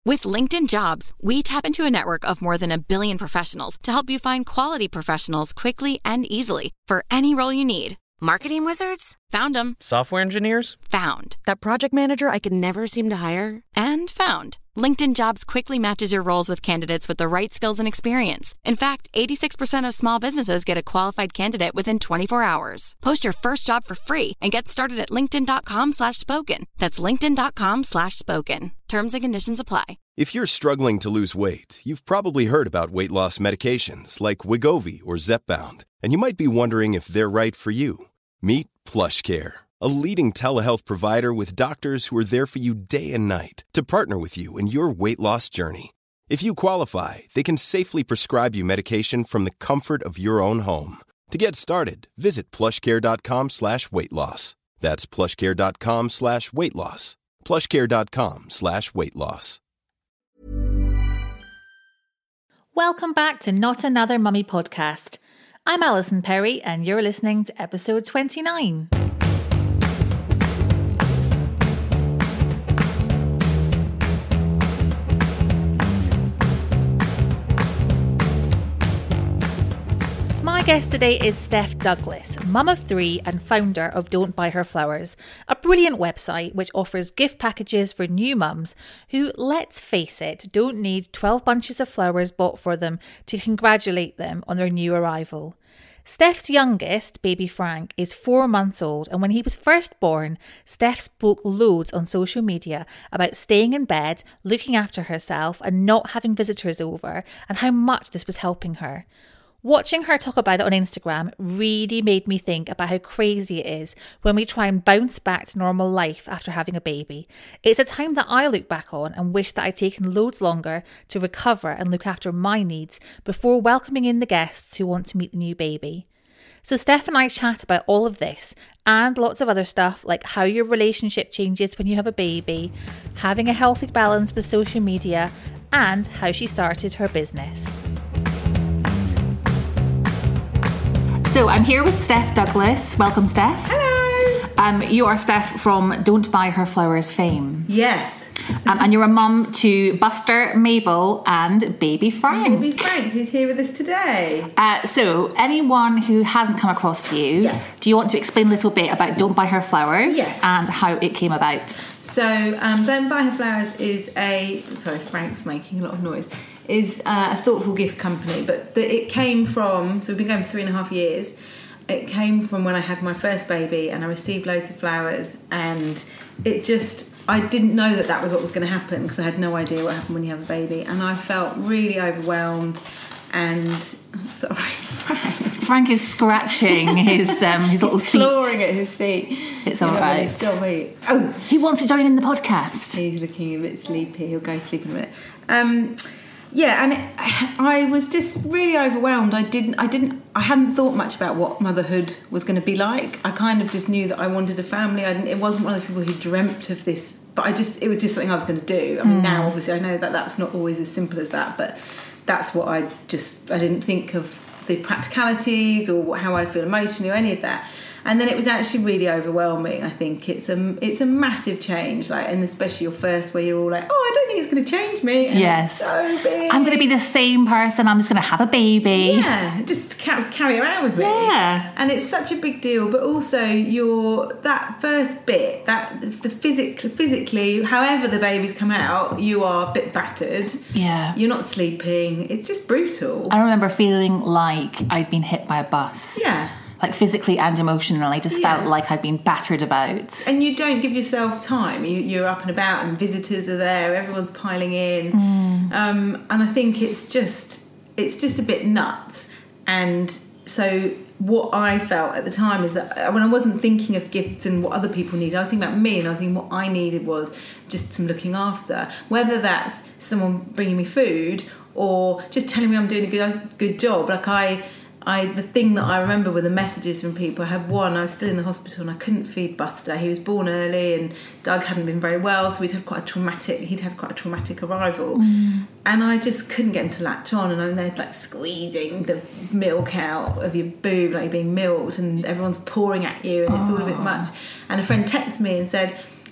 With LinkedIn Jobs, we tap into a network of more than 1 billion professionals to help you find quality professionals quickly and easily for any role you need. Marketing wizards? Found them. Software engineers? Found. That project manager I could never seem to hire? And found. LinkedIn Jobs quickly matches your roles with candidates with the right skills and experience. In fact, 86% of small businesses get a qualified candidate within 24 hours. Post your first job for free and get started at linkedin.com/spoken. That's linkedin.com/spoken. Terms and conditions apply. If you're struggling to lose weight, you've probably heard about weight loss medications like Wegovy or Zepbound, and you might be wondering if they're right for you. Meet PlushCare, a leading telehealth provider with doctors who are there for you day and night to partner with you in your weight loss journey. If you qualify, they can safely prescribe you medication from the comfort of your own home. To get started, visit plushcare.com/weight-loss. That's plushcare.com/weight-loss. plushcare.com/weight-loss. Welcome back to Not Another Mummy podcast. I'm Alison Perry and you're listening to episode 29. My guest today is Steph Douglas, mum of 3 and founder of Don't Buy Her Flowers, a brilliant website which offers gift packages for new mums who, let's face it, don't need 12 bunches of flowers bought for them to congratulate them on their new arrival. Steph's youngest, baby Frank, is 4 months old, and when he was first born, Steph spoke loads on social media about staying in bed, looking after herself and not having visitors over, and how much this was helping her. Watching her talk about it on Instagram really made me think about how crazy it is when we try and bounce back to normal life after having a baby. It's a time that I look back on and wish that I'd taken loads longer to recover and look after my needs before welcoming in the guests who want to meet the new baby. So Steph and I chat about all of this and lots of other stuff like how your relationship changes when you have a baby, having a healthy balance with social media, and how she started her business. So I'm here with Steph Douglas. Welcome, Steph. Hello. You are Steph from Don't Buy Her Flowers fame. Yes. And you're a mum to Buster, Mabel and baby Frank. Baby Frank, who's here with us today. So anyone who hasn't come across you, yes. Do you want to explain a little bit about Don't Buy Her Flowers? Yes. And how it came about? So Don't Buy Her Flowers is sorry, Frank's making a lot of noise, is a thoughtful gift company, but it came from, so we've been going for 3.5 years. It came from when I had my first baby and I received loads of flowers, and I didn't know that was what was going to happen because I had no idea what happened when you have a baby, and I felt really overwhelmed. And sorry, Frank is scratching his little seat. Clawing at his seat. It's all right. Oh, he wants to join in the podcast. He's looking a bit sleepy. He'll go sleep in a minute. I was just really overwhelmed. I hadn't thought much about what motherhood was going to be like. I kind of just knew that I wanted a family. It wasn't one of the people who dreamt of this, but it was just something I was going to do. I mean, now obviously I know that that's not always as simple as that, but that's what I didn't think of the practicalities or how I feel emotionally or any of that. And then it was actually really overwhelming. I think it's a massive change, and especially your first, where you're all like, oh, I don't think it's going to change me. And yes, it's so big. I'm going to be the same person. I'm just going to have a baby. Yeah, just carry around with me. Yeah, and it's such a big deal. But also, that first bit, physically, however the babies come out, you are a bit battered. Yeah, you're not sleeping. It's just brutal. I remember feeling like I'd been hit by a bus. Yeah. Like physically and emotionally, I just felt like I'd been battered about. And you don't give yourself time. You're up and about, and visitors are there. Everyone's piling in, and I think it's just a bit nuts. And so what I felt at the time is that when I wasn't thinking of gifts and what other people needed, I was thinking about me, and I was thinking what I needed was just some looking after. Whether that's someone bringing me food or just telling me I'm doing a good job, the thing that I remember were the messages from people. I had one, I was still in the hospital and I couldn't feed Buster. He was born early and Doug hadn't been very well, so he'd had quite a traumatic arrival. And I just couldn't get him to latch on, and I'm there squeezing the milk out of your boob, like you're being milked, and everyone's pouring at you and it's all a bit much. And a friend texted me and said,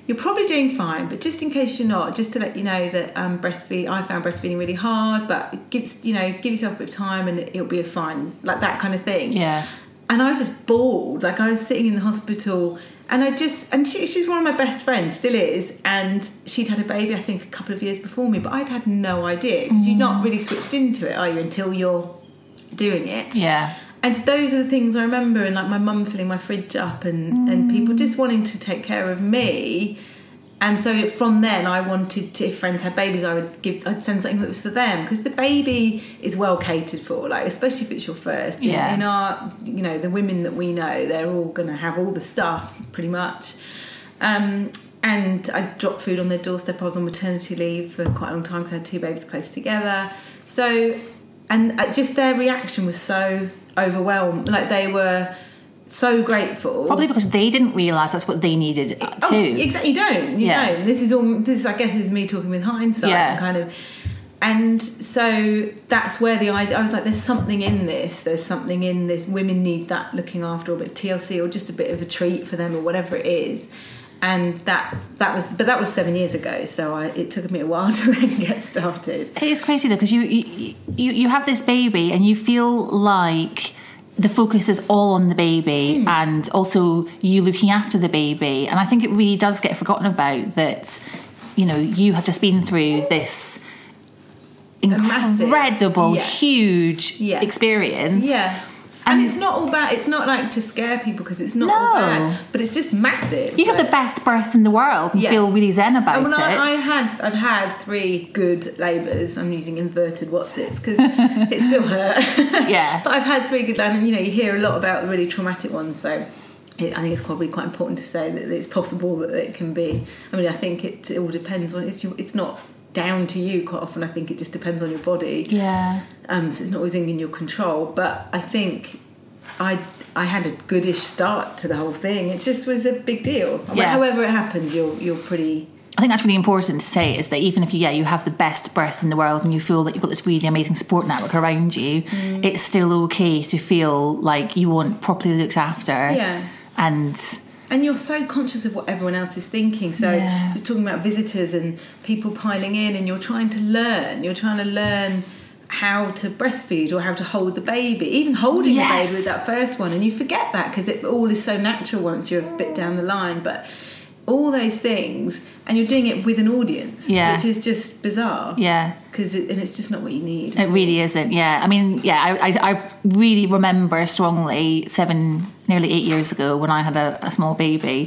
you're probably doing fine, but just in case you're not, just to let you know that I found breastfeeding really hard, but give yourself a bit of time and it'll be fine, like that kind of thing. Yeah. And I was just bored. Like, I was sitting in the hospital, and she's one of my best friends, still is, and she'd had a baby, I think, a couple of years before me, but I'd had no idea, because you're not really switched into it, are you, until you're doing it. Yeah. And those are the things I remember, and like my mum filling my fridge up, and people just wanting to take care of me. And so from then, I wanted to, if friends had babies, I'd send something that was for them, because the baby is well catered for, like, especially if it's your first. Yeah. In our, the women that we know, they're all going to have all the stuff pretty much. And I dropped food on their doorstep. I was on maternity leave for quite a long time because I had 2 babies close together. So, and just their reaction was so overwhelmed. Like, they were so grateful. Probably because they didn't realise that's what they needed too. Oh, exactly. You don't. This I guess is me talking with hindsight. Yeah. Kind of. And so that's where the idea, I was like, there's something in this. Women need that looking after, or a bit of TLC, or just a bit of a treat for them, or whatever it is. And that was 7 years ago, so it took me a while to then get started. It is crazy though, because you have this baby and you feel like the focus is all on the baby and also you looking after the baby, and I think it really does get forgotten about that. You have just been through this incredible, huge experience. Yeah. And it's not all bad. It's not like to scare people, because it's not all bad. But it's just massive. You have the best birth in the world and feel really zen about it. I've had 3 good labours. I'm using inverted whatsits because it still hurt. Yeah. But I've had 3 good, and you hear a lot about the really traumatic ones. So I think it's probably quite important to say that it's possible that it can be. I mean, I think it all depends on it's not down to you quite often. I think it just depends on your body. Yeah. So it's not always in your control. But I think I had a goodish start to the whole thing. It just was a big deal. I mean, however it happens, you're pretty. I think that's really important to say, is that even if you have the best birth in the world and you feel that you've got this really amazing support network around you, it's still okay to feel like you weren't properly looked after. Yeah. And you're so conscious of what everyone else is thinking. So just talking about visitors and people piling in, and you're trying to learn how to breastfeed or how to hold the baby, even holding the baby with that first one. And you forget that because it all is so natural once you're a bit down the line. But all those things, and you're doing it with an audience, which is just bizarre. Yeah. And it's just not what you need. It really isn't, yeah. I mean, I really remember strongly nearly 8 years ago when I had a small baby,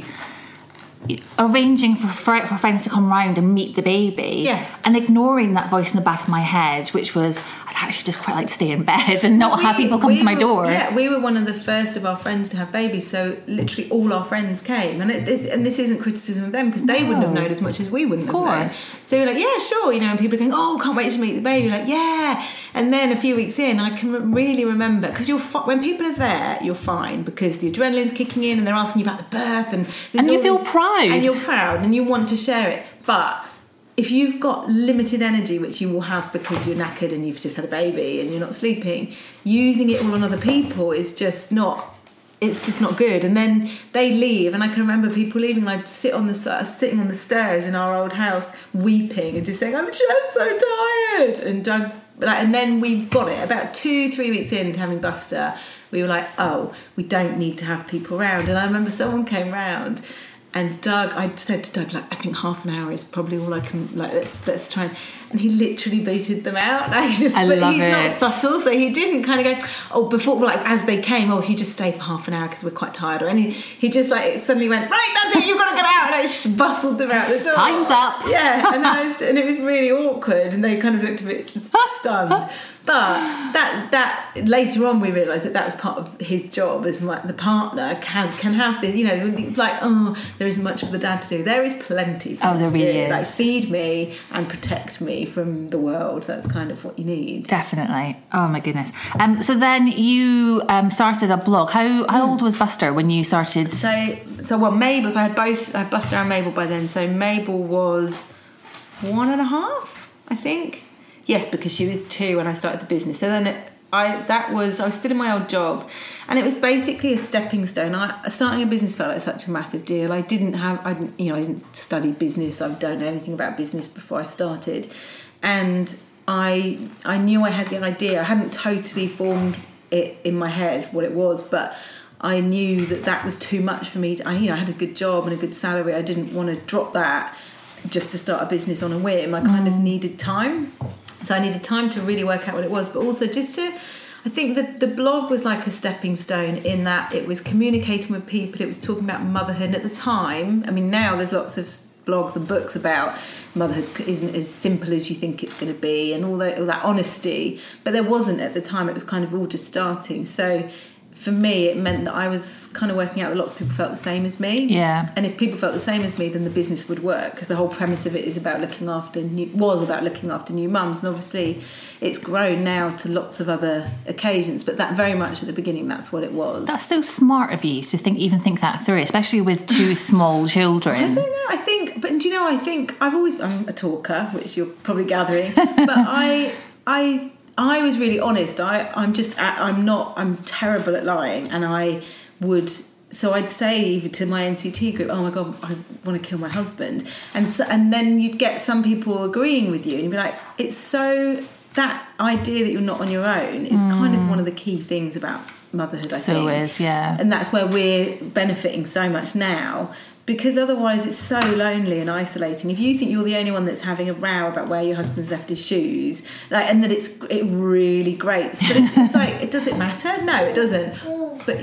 arranging for friends to come round and meet the baby, and ignoring that voice in the back of my head, which was, I'd actually just quite like to stay in bed and not have people come to my door. Yeah, we were one of the first of our friends to have babies, so literally all our friends came, and this isn't criticism of them, because they wouldn't have known as much as we wouldn't have known. So we're like, yeah, sure, and people are going, oh, can't wait to meet the baby. Like, yeah. And then a few weeks in, I can really remember, because when people are there, you're fine, because the adrenaline's kicking in and they're asking you about the birth, and you feel proud. And you're proud and you want to share it. But if you've got limited energy, which you will have because you're knackered and you've just had a baby and you're not sleeping, using it all on other people is just not. It's just not good. And then they leave, and I can remember people leaving, and I'd sitting on the stairs in our old house weeping and just saying, I'm just so tired. And then we got it about 2-3 weeks into having Buster. We were like, oh, we don't need to have people around. And I remember someone came round, and Doug, I said to Doug, like, I think half an hour is probably all I can, like, let's try. And he literally booted them out. Like, he's not subtle, so he didn't kind of go, oh, before, like, as they came, oh, if you just stay for half an hour because we're quite tired. Or anything. He just, like, suddenly went, right, that's it, you've got to get out. And I bustled them out the door. Time's up. Yeah, and it was really awkward, and they kind of looked a bit stunned. But that later on we realised that was part of his job as the partner can have this, like, oh, there isn't much for the dad to do. There is plenty. Oh, there really is. Like, feed me and protect me from the world. That's kind of what you need. Definitely. Oh my goodness. So then you started a blog. How old was Buster when you started? So Mabel. So I had Buster and Mabel by then. So Mabel was 1.5, I think. Yes, because she was 2 when I started the business. So then I was still in my old job, and it was basically a stepping stone. Starting a business felt like such a massive deal. I didn't study business. I don't know anything about business before I started, and I knew I had the idea. I hadn't totally formed it in my head what it was, but I knew that was too much for me. I had a good job and a good salary. I didn't want to drop that just to start a business on a whim. I kind of needed time. So I needed time to really work out what it was, but also I think that the blog was like a stepping stone in that it was communicating with people, it was talking about motherhood. And at the time, I mean, now there's lots of blogs and books about motherhood isn't as simple as you think it's going to be, and all that honesty, but there wasn't at the time. It was kind of all just starting. So for me, it meant that I was kind of working out that lots of people felt the same as me. Yeah. And if people felt the same as me, then the business would work, because the whole premise of it is about looking after new mums. And obviously it's grown now to lots of other occasions, but that very much at the beginning, that's what it was. That's so smart of you to think that through, especially with two small children. I don't know. I'm a talker, which you're probably gathering, but I was really honest. I'm terrible at lying, and so I'd say even to my NCT group, oh my God, I want to kill my husband. And then you'd get some people agreeing with you, and you'd be like, it's so, that idea that you're not on your own is kind of one of the key things about motherhood, I think. So is, yeah. And that's where we're benefiting so much now, because otherwise it's so lonely and isolating. If you think you're the only one that's having a row about where your husband's left his shoes, and that it really grates, but it's like, does it matter? No, it doesn't. But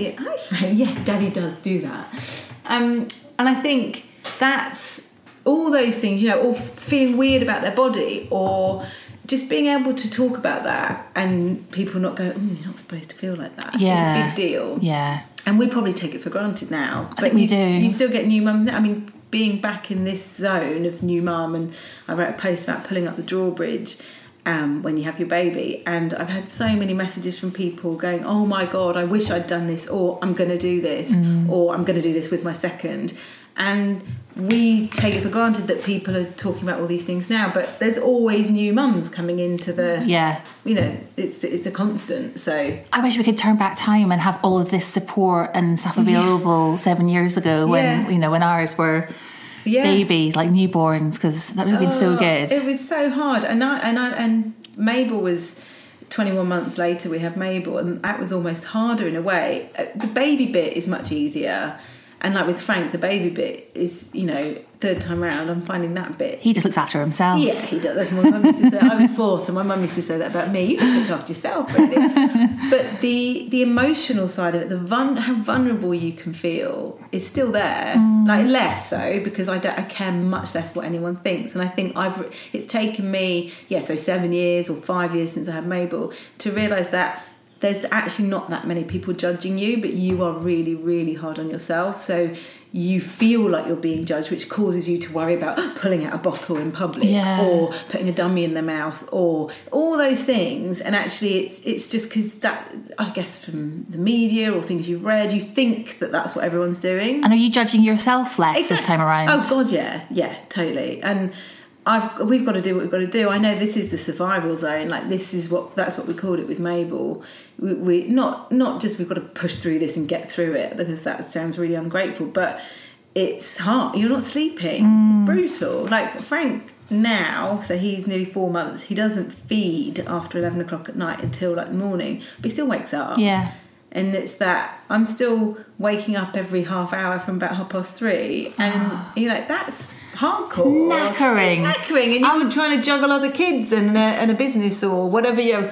Daddy does do that. And I think that's all those things, or feeling weird about their body, or just being able to talk about that, and people not go, you're not supposed to feel like that. Yeah. It's a big deal. Yeah. And we probably take it for granted now. I think we do. You still get new mums. I mean, being back in this zone of new mum, and I wrote a post about pulling up the drawbridge when you have your baby, and I've had so many messages from people going, oh my God, I wish I'd done this, or I'm going to do this, or I'm going to do this with my second. And we take it for granted that people are talking about all these things now, but there's always new mums coming into the... Yeah. It's a constant, so... I wish we could turn back time and have all of this support and stuff available 7 years ago when, when ours were babies, like newborns, because that would have been so good. It was so hard. And Mabel was... 21 months later, we had Mabel, and that was almost harder in a way. The baby bit is much easier. And like with Frank, the baby bit is, third time round, I'm finding that bit. He just looks after himself. Yeah, he does. That's what my mum used to say. I was 4, so my mum used to say that about me. You just looked after yourself, really. But the emotional side of it, how vulnerable you can feel is still there. Like less so, because I care much less what anyone thinks. And I think it's taken me, 7 years or 5 years since I had Mabel, to realise that there's actually not that many people judging you, but you are really, really hard on yourself. So you feel like you're being judged, which causes you to worry about pulling out a bottle in public or putting a dummy in their mouth or all those things. And actually it's just because that, I guess from the media or things you've read, you think that that's what everyone's doing. And are you judging yourself less this time around? Oh God, yeah, totally. And we've got to do what we've got to do. I know this is the survival zone. Like that's what we called it with Mabel. We not just we've got to push through this and get through it, because that sounds really ungrateful. But it's hard. You're not sleeping. It's brutal. Like Frank now, so he's nearly 4 months. He doesn't feed after 11 o'clock at night until like the morning, but he still wakes up. Yeah. And it's that I'm still waking up every half hour from about 3:30, and that's hardcore. It's knackering. It's knackering, and you're trying to juggle other kids and a business or whatever else.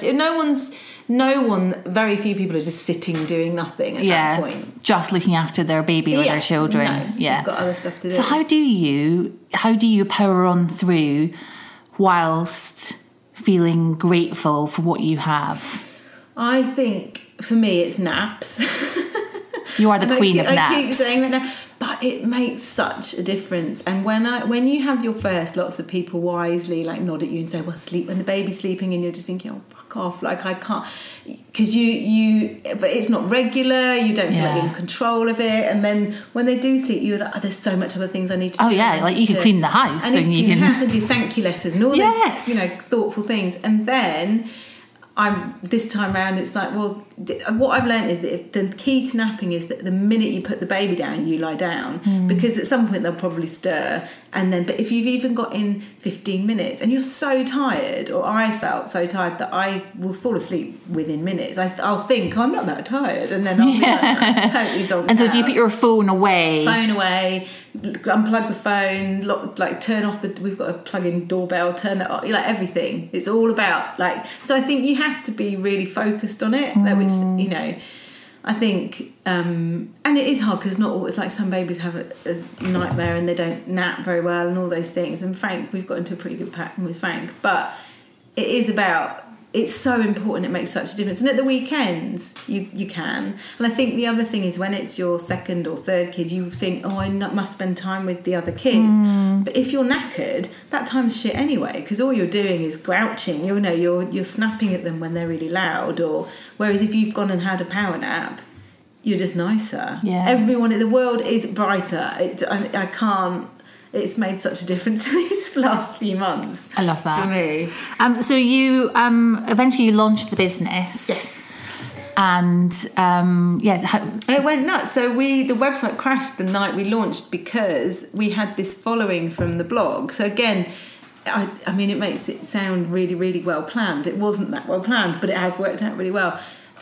Very few people are just sitting doing nothing at that point. Just looking after their baby or their children. No, you've got other stuff to do. So how do you power on through whilst feeling grateful for what you have? I think for me it's naps. You are the queen of naps. I keep saying that now. But it makes such a difference. And when you have your first, lots of people wisely like nod at you and say, well, sleep when the baby's sleeping, and you're just thinking, oh, fuck off, like I can't, because but it's not regular, you don't feel like you're in control of it. And then when they do sleep, you're like, there's so much other things I need to do. Oh yeah, like you can clean the house, and you can have to do thank you letters and all those thoughtful things. And then this time round, it's like, well, what I've learned is that the key to napping is that the minute you put the baby down, you lie down, because at some point they'll probably stir, and then, but if you've even got in 15 minutes and you're so tired, or I felt so tired that I will fall asleep within minutes. I'll think, I'm not that tired, and then I'll be like, totally zonked And so out. do you put your phone away? Phone away, unplug the phone, like turn off we've got a plug-in doorbell, turn that off, like everything. It's all about like, so I think you have to be really focused on it, which, you know, I think, and it is hard because not all, it's like some babies have a nightmare and they don't nap very well and all those things. And Frank, we've got into a pretty good pattern with Frank, but it is about, it's so important, it makes such a difference. And at the weekends, you can. And I think the other thing is when it's your second or third kid, you think, oh, I must spend time with the other kids. But if you're knackered, that time's shit anyway, because all you're doing is grouching. You know, you're snapping at them when they're really loud. Or whereas if you've gone and had a power nap, you're just nicer. Yeah. Everyone in the world is brighter. I can't. It's made such a difference these last few months. I love that. For me. So you eventually launched the business. Yes. And it went nuts. So the website crashed the night we launched because we had this following from the blog. So again, I mean, it makes it sound really, really well planned. It wasn't that well planned, but it has worked out really well.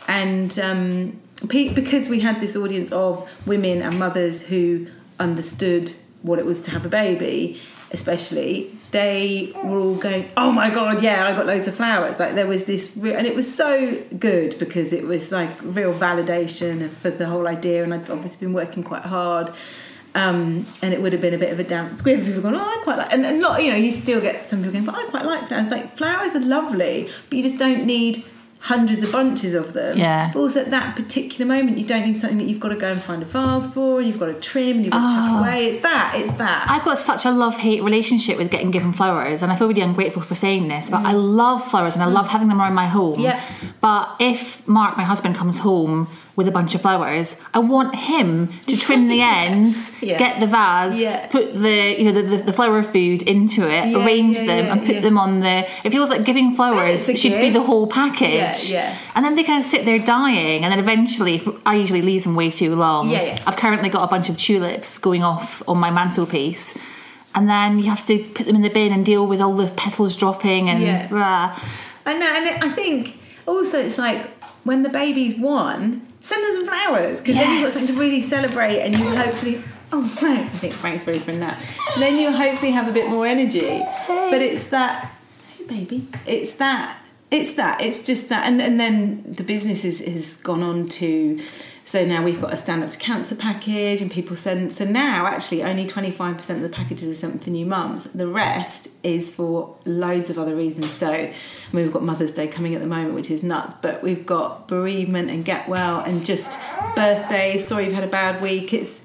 And because we had this audience of women and mothers who understood what it was to have a baby, especially, they were all going, oh my God, yeah, I got loads of flowers. Like there was this and it was so good because it was like real validation for the whole idea, and I'd obviously been working quite hard, and it would have been a bit of a damp squib. People going, oh, I quite like, and not, you know, you still get some people going, but I quite like flowers. Like flowers are lovely, but you just don't need hundreds of bunches of them. Yeah. But also at that particular moment, you don't need something that you've got to go and find a vase for, and you've got to trim, and you've got to chuck away. It's that. I've got such a love-hate relationship with getting given flowers, and I feel really ungrateful for saying this, but I love flowers and I love having them around my home. Yeah. But if Mark, my husband, comes home with a bunch of flowers, I want him to trim the ends, get the vase, put the flower food into it, arrange them, and put them on the. It feels like giving flowers should be the whole package. Yeah. And then they kind of sit there dying, and then eventually, I usually leave them way too long. Yeah. I've currently got a bunch of tulips going off on my mantelpiece, and then you have to put them in the bin and deal with all the petals dropping and blah. I know, and I think also it's like when the baby's 1, send them some flowers, because then you've got something to really celebrate, and you hopefully. Oh, Frank! I think Frank's ready for a nap. And then you hopefully have a bit more energy. But it's that, hey baby, it's that. It's just that, and then the business has gone on to. So now we've got a Stand Up to Cancer package, and people send. So now actually only 25% of the packages are sent for new mums. The rest is for loads of other reasons. So I mean, we've got Mother's Day coming at the moment, which is nuts. But we've got bereavement and get well, and just birthdays. Sorry, you've had a bad week. It's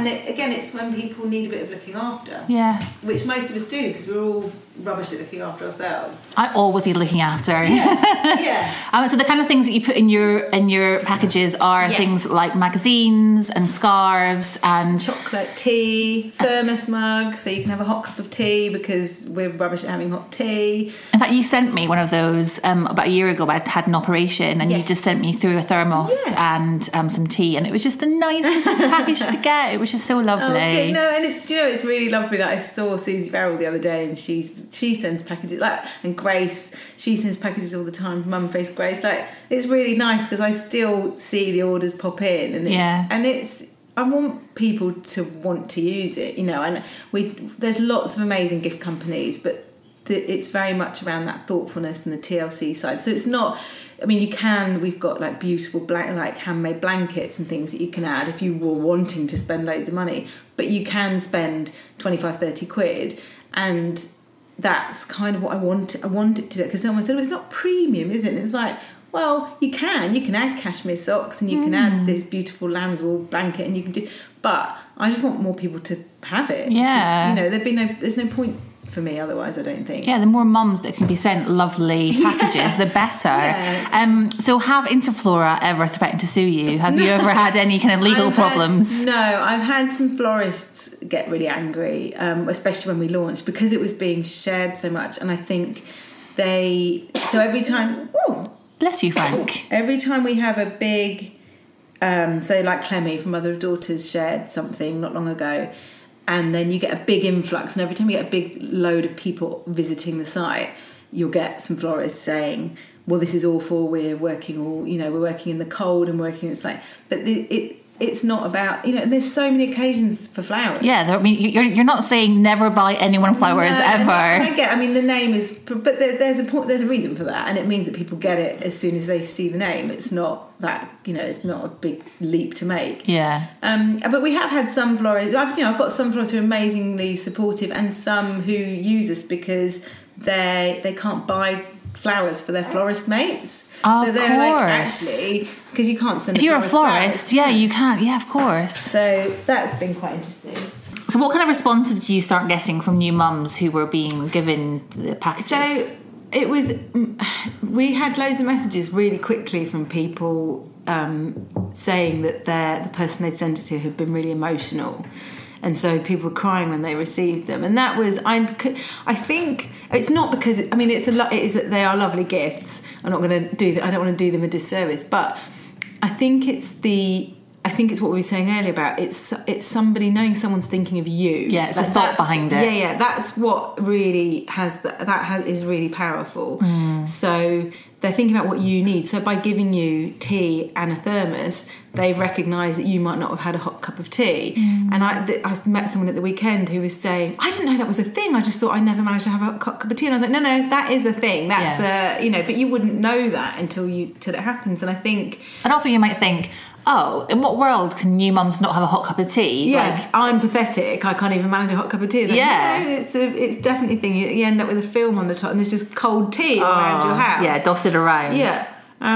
when people need a bit of looking after. Yeah. Which most of us do, because we're all rubbish at looking after ourselves. I always need looking after. Yeah. So the kind of things that you put in your packages are things like magazines and scarves and chocolate, tea, thermos mug, so you can have a hot cup of tea because we're rubbish at having hot tea. In fact, you sent me one of those about a year ago. I had an operation, and you just sent me through a thermos and some tea, and it was just the nicest package to get. It was just so lovely. Okay, no, and it's really lovely. Like I saw Susie Farrell the other day, and she sends packages, and Grace, she sends packages all the time. Mum Face Grace, it's really nice because I still see the orders pop in, and I want people to want to use it, and there's lots of amazing gift companies, but it's very much around that thoughtfulness and the TLC side. So it's not, we've got beautiful handmade blankets and things that you can add if you were wanting to spend loads of money, but you can spend 25, 30 quid, and that's kind of what I want it to do, because someone said, well, it's not premium, is it? And it was like, well, you can add cashmere socks, and you can add this beautiful lamb's wool blanket, and you can do, but I just want more people to have it. There's no point for me otherwise, I don't think. The more mums that can be sent lovely packages, the better. So have Interflora ever threatened to sue you? Have you ever had any kind of legal problems? No, I've had some florists get really angry, especially when we launched, because it was being shared so much, and I think so every time Bless you, Frank. Every time we have a big, so like Clemmy from Mother of Daughters shared something not long ago, and then you get a big influx, and every time you get a big load of people visiting the site, you'll get some florists saying, well, this is awful, we're working in the cold and working, it's like, but it's not about, there's so many occasions for flowers. Yeah, you're not saying never buy anyone flowers ever. The name is, but there's a reason for that, and it means that people get it as soon as they see the name. It's not that, it's not a big leap to make. Yeah. But we have had some florists, I've got some florists who are amazingly supportive, and some who use us because they can't buy flowers for their florist mates. Oh, so they're like, actually, because you can't send. If you're a florist, you can't. Yeah, of course. So that's been quite interesting. So, what kind of responses did you start getting from new mums who were being given the packages? So it was. We had loads of messages really quickly from people saying that the person they'd sent it to had been really emotional. And so people were crying when they received them, and that was. I think it's not because they are lovely gifts. I'm not going to do that. I don't want to do them a disservice, but I think it's what we were saying earlier about it's somebody knowing someone's thinking of you. Yeah, it's the thought behind it. Yeah, that's what really is really powerful. So they're thinking about what you need. So by giving you tea and a thermos, they've recognised that you might not have had a hot cup of tea. And I met someone at the weekend who was saying, I didn't know that was a thing. I just thought I never managed to have a hot cup of tea. And I was like, no, that is a thing. That's but you wouldn't know that until it happens. And I think, and also you might think, oh, in what world can new mums not have a hot cup of tea? Yeah, I'm pathetic. I can't even manage a hot cup of tea. No, it's definitely a thing. You end up with a film on the top, and there's just cold tea around your house. Yeah, dotted around. Yeah.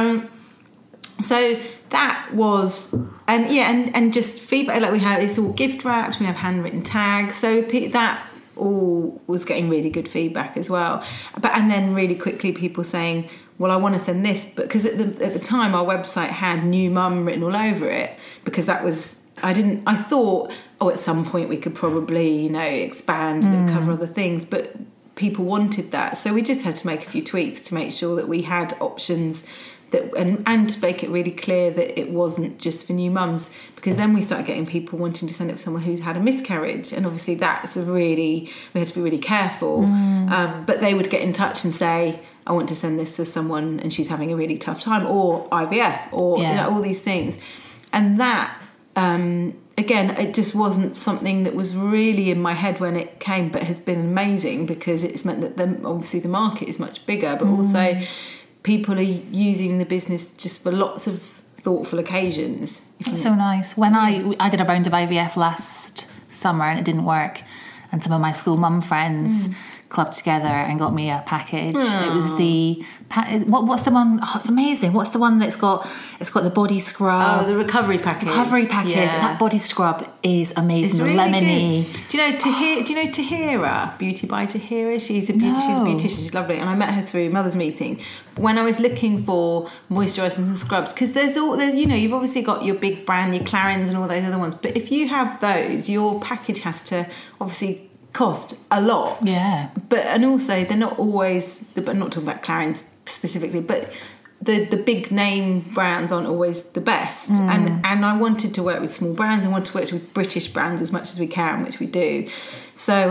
So that was, and just feedback. Like we have, it's all gift wrapped. We have handwritten tags. So that all was getting really good feedback as well. And then really quickly people saying, well, I want to send this, but because at the time our website had new mum written all over it, because that was, I thought, at some point we could probably, expand and cover other things, but people wanted that. So we just had to make a few tweaks to make sure that we had options that, and to make it really clear that it wasn't just for new mums, because then we started getting people wanting to send it for someone who'd had a miscarriage, and obviously we had to be really careful. But they would get in touch and say, I want to send this to someone and she's having a really tough time, or IVF, or all these things. And that, again, it just wasn't something that was really in my head when it came, but has been amazing because it's meant that obviously the market is much bigger, but also people are using the business just for lots of thoughtful occasions. It's so nice. When I did a round of IVF last summer and it didn't work, and some of my school mum friends clubbed together and got me a package. It was what's the one? Oh, it's amazing. What's the one that's got the body scrub? Oh, the recovery package. Yeah. That body scrub is amazing. It's really lemony. Good. Do you know Tahira? Beauty by Tahira. She's a beautician. She's lovely, and I met her through Mother's Meeting. When I was looking for moisturisers and scrubs, because there's you've obviously got your big brand, your Clarins and all those other ones, but if you have those, your package has to obviously cost a lot. Yeah. And also they're not always, but I'm not talking about Clarins specifically, but the big name brands aren't always the best. And I wanted to work with small brands. I wanted to work with British brands as much as we can, which we do. So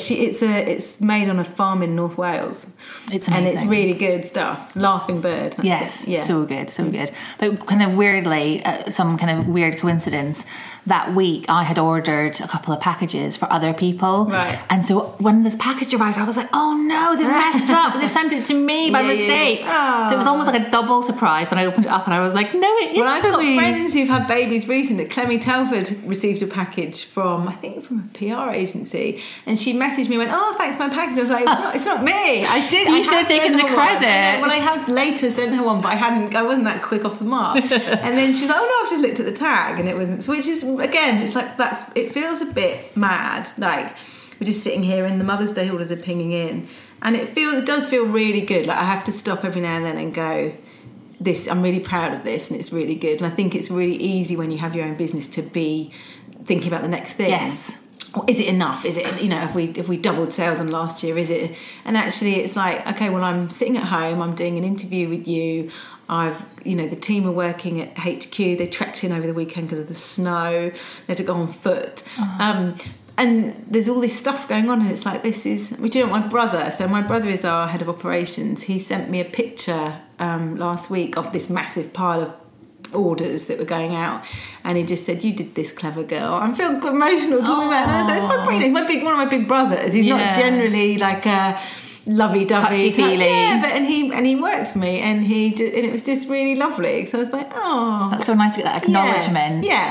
it's made on a farm in North Wales. It's amazing. And it's really good stuff. Laughing Bird. Yes, so good. But kind of weirdly, some kind of weird coincidence, that week I had ordered a couple of packages for other people. Right. And so when this package arrived, I was like, oh no, they've messed up. They've sent it to me by mistake. Yeah. So it was almost like a double surprise when I opened it up and I was like, no, it is for me. I've got friends who've had babies recently. Clemmy Telford received a package from a PR agency, and she messaged me and went, oh, thanks, my package. I was like, it's not me. You should have taken the credit. Well, I have later sent her one, but I wasn't that quick off the mark. And then she was like, oh no, I've just looked at the tag and it wasn't, which is, again, it's like, it feels a bit mad. Like, we're just sitting here and the Mother's Day orders are pinging in, and it does feel really good. Like, I have to stop every now and then and go, I'm really proud of this, and it's really good. And I think it's really easy when you have your own business to be thinking about the next thing. Yes. or is it enough? Is it, you know, if we doubled sales on last year, is it? And actually it's like, okay, well, I'm sitting at home, I'm doing an interview with you. The team are working at HQ. They trekked in over the weekend because of the snow. They had to go on foot. And there's all this stuff going on, and it's like, this is... my brother is our head of operations. He sent me a picture last week of this massive pile of orders that were going out, and he just said, "You did this, clever girl." I'm feeling emotional talking about it. That's my brain. He's one of my big brothers. He's not generally like a lovey-dovey, touchy-feely. But he works for me, and it was just really lovely. So I was like, oh, that's so nice to get that acknowledgement. Yeah.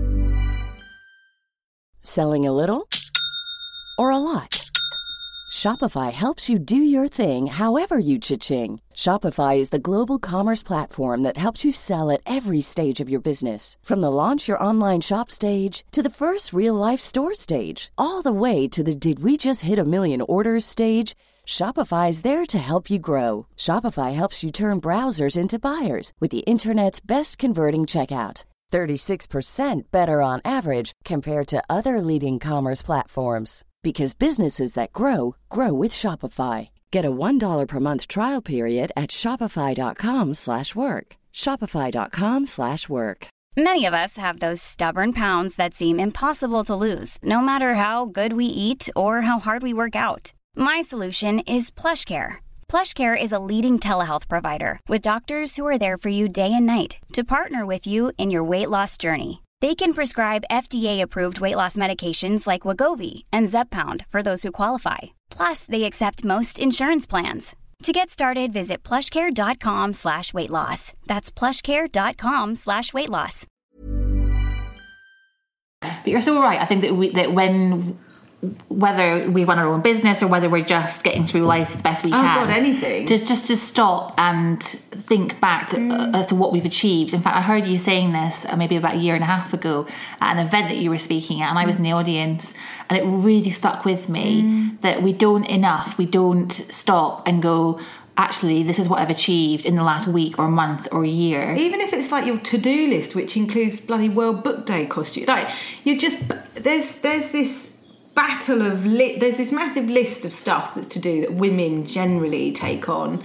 Selling a little or a lot? Shopify helps you do your thing however you cha-ching. Shopify is the global commerce platform that helps you sell at every stage of your business. From the launch your online shop stage to the first real-life store stage, all the way to the did we just hit a million orders stage. Shopify is there to help you grow. Shopify helps you turn browsers into buyers with the internet's best converting checkout. 36% better on average compared to other leading commerce platforms. Because businesses that grow with Shopify. Get a $1 per month trial period at shopify.com/work. Shopify.com/work. Many of us have those stubborn pounds that seem impossible to lose, no matter how good we eat or how hard we work out. My solution is PlushCare. PlushCare is a leading telehealth provider with doctors who are there for you day and night to partner with you in your weight loss journey. They can prescribe FDA-approved weight loss medications like Wegovy and Zepbound for those who qualify. Plus, they accept most insurance plans. To get started, visit plushcare.com/weightloss. That's plushcare.com/weightloss. But you're so right. I think that whether we run our own business or whether we're just getting through life the best we can, anything, just to stop and think back as to what we've achieved. In fact, I heard you saying this maybe about a year and a half ago at an event that you were speaking at, and I was in the audience, and it really stuck with me that we don't stop and go, actually, this is what I've achieved in the last week or month or year. Even if it's like your to-do list, which includes bloody World Book Day costume, like there's this battle of there's this massive list of stuff that's to do that women generally take on.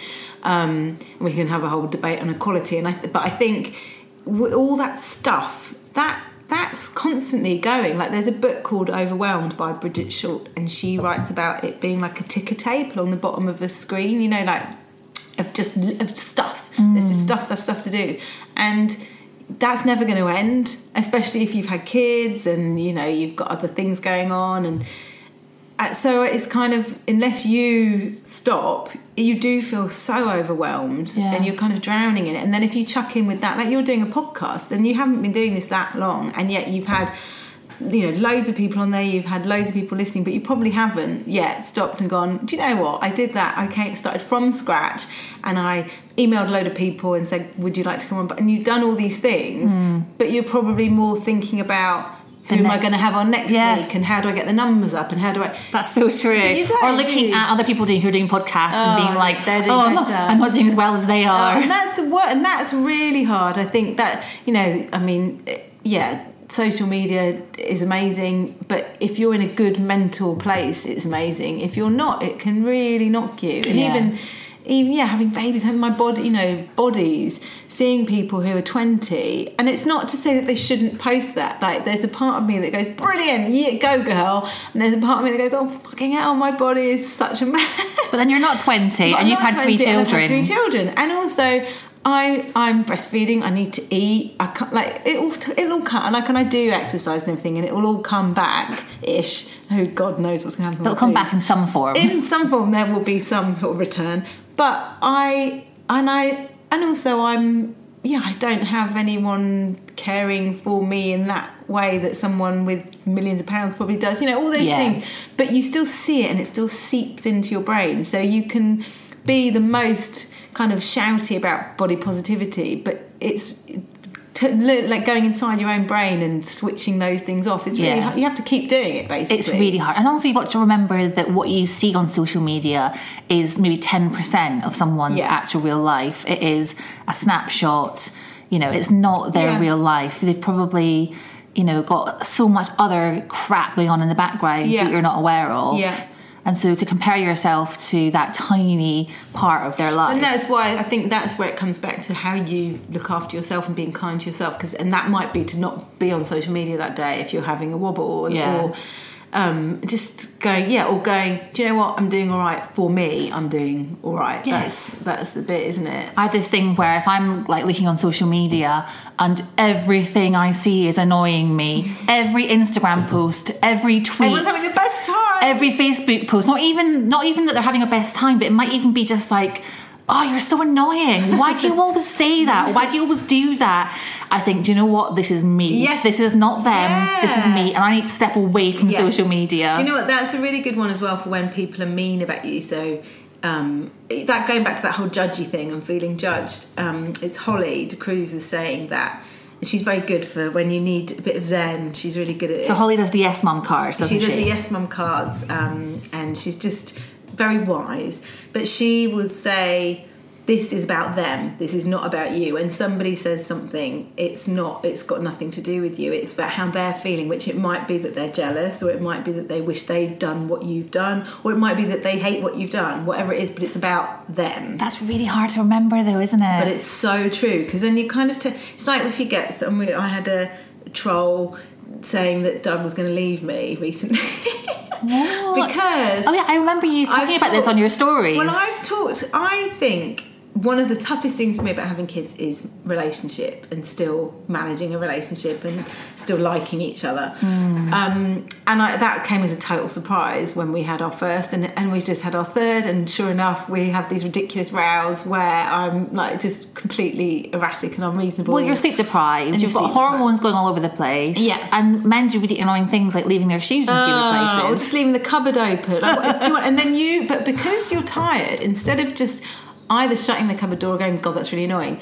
We can have a whole debate on equality, but I think all that stuff that's constantly going. Like, there's a book called Overwhelmed by Bridget Schultz, and she writes about it being like a ticker tape along the bottom of a screen, you know, like of stuff. There's just stuff to do, and that's never going to end, especially if you've had kids and, you know, you've got other things going on. And so it's kind of, unless you stop, you do feel so overwhelmed and you're kind of drowning in it. And then if you chuck in with that, like you're doing a podcast and you haven't been doing this that long, and yet you've had, you know, loads of people on there, you've had loads of people listening, but you probably haven't yet stopped and gone, do you know what, I did that, I started from scratch, and I emailed a load of people and said, would you like to come on? And you've done all these things, but you're probably more thinking about who am I going to have on next week, and how do I get the numbers up, and how do I... That's so true. Or looking at other people who are doing podcasts and being like, I'm not doing as well as they are. And that's the work, and that's really hard. I think that, you know, I mean, social media is amazing, but if you're in a good mental place, it's amazing. If you're not, it can really knock you. And even having babies, having my body, you know, bodies, seeing people who are 20, and it's not to say that they shouldn't post that. Like, there's a part of me that goes, brilliant, yeah, go girl, and there's a part of me that goes, oh fucking hell, my body is such a mess. But then you're not 20 and you've had 3 children. I've had 3 children, and also I'm breastfeeding. I need to eat. I can't, like, it'll come, and I do exercise and everything, and it will all come back ish. Oh, God knows what's going to happen. It'll come back in some form. In some form, there will be some sort of return. But I don't have anyone caring for me in that way that someone with millions of pounds probably does. You know, all those things. But you still see it, and it still seeps into your brain. So you can be the most kind of shouty about body positivity, but it's like going inside your own brain and switching those things off. It's really hard. You have to keep doing it, basically. It's really hard. And also you've got to remember that what you see on social media is maybe 10% of someone's actual real life. It is a snapshot. You know, it's not their real life. They've probably you know, got so much other crap going on in the background that you're not aware of. Yeah. And so to compare yourself to that tiny part of their life. And that's why I think that's where it comes back to how you look after yourself and being kind to yourself. And that might be to not be on social media that day if you're having a wobble or just going, do you know what? I'm doing all right. For me, I'm doing all right. Yes. That's the bit, isn't it? I have this thing where if I'm like looking on social media and everything I see is annoying me, every Instagram post, every tweet, everyone's having the best time. Every Facebook post, not even that they're having a best time, but it might even be just like, oh, you're so annoying. Why do you always say that? Why do you always do that? I think, do you know what? This is me. Yes. This is not them. Yeah. This is me. And I need to step away from social media. Do you know what? That's a really good one as well for when people are mean about you. So that going back to that whole judgy thing and feeling judged, it's Holly de Cruz is saying that. And she's very good for when you need a bit of zen. She's really good at it. So Holly does the Yes Mum cards, doesn't she? She does the Yes Mum cards, and she's just very wise. But she will say, this is about them. This is not about you. When somebody says something, it's got nothing to do with you. It's about how they're feeling, which it might be that they're jealous, or it might be that they wish they'd done what you've done, or it might be that they hate what you've done, whatever it is, but it's about them. That's really hard to remember though, isn't it? But it's so true, because then you kind of... it's like if you get... I had a troll saying that Doug was going to leave me recently. What? Because... oh yeah, I remember you talking about this on your stories. Well, I think... one of the toughest things for me about having kids is relationship and still managing a relationship and still liking each other. That came as a total surprise when we had our first and we just had our third, and sure enough we have these ridiculous rows where I'm like just completely erratic and unreasonable. Well, you're sleep deprived, you've got hormones going all over the place, and men do really annoying things like leaving their shoes in stupid places, or just leaving the cupboard open. But because you're tired, instead of just either shutting the cupboard door or going, God, that's really annoying,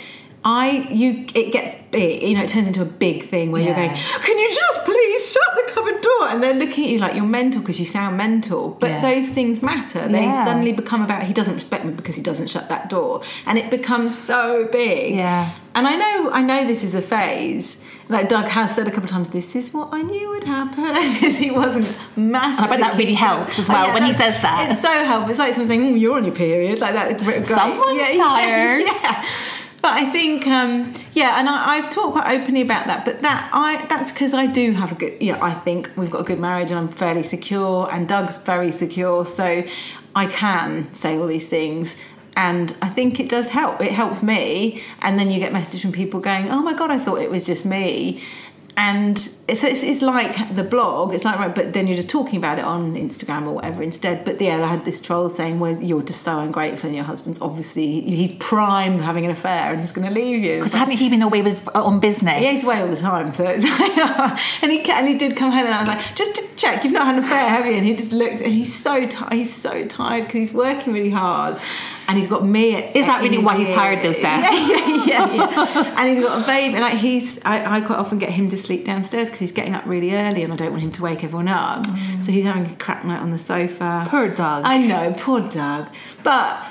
it gets big, it turns into a big thing where you're going, can you just please shut the cupboard door? And they're looking at you like you're mental because you sound mental. But those things matter. They suddenly become about, he doesn't respect me because he doesn't shut that door. And it becomes so big. Yeah. And I know this is a phase. Like Doug has said a couple of times, this is what I knew would happen, because he wasn't massive. I bet that really helps as well when he says that. It's so helpful. It's like someone saying, you're on your period. Like that. Great. Someone's tired. Yeah. But I think, and I've talked quite openly about that. But that's because I do have a good, I think we've got a good marriage and I'm fairly secure, and Doug's very secure, so I can say all these things. And I think it does help. It helps me. And then you get messages from people going, oh my God, I thought it was just me. And it's like the blog. It's like, right, but then you're just talking about it on Instagram or whatever instead. But I had this troll saying, well, you're just so ungrateful and your husband's obviously, he's prime having an affair and he's going to leave you. Because hadn't he been away on business? Yeah, he's away all the time. So it's and he did come home and I was like, just to check, you've not had an affair, have you? And he just looked and he's so tired because he's working really hard. And he's got me. Is that really why he's tired though, Steph? Yeah. And he's got a baby. And I quite often get him to sleep downstairs because he's getting up really early and I don't want him to wake everyone up. So he's having a crap night on the sofa. Poor Doug. I know, poor Doug. But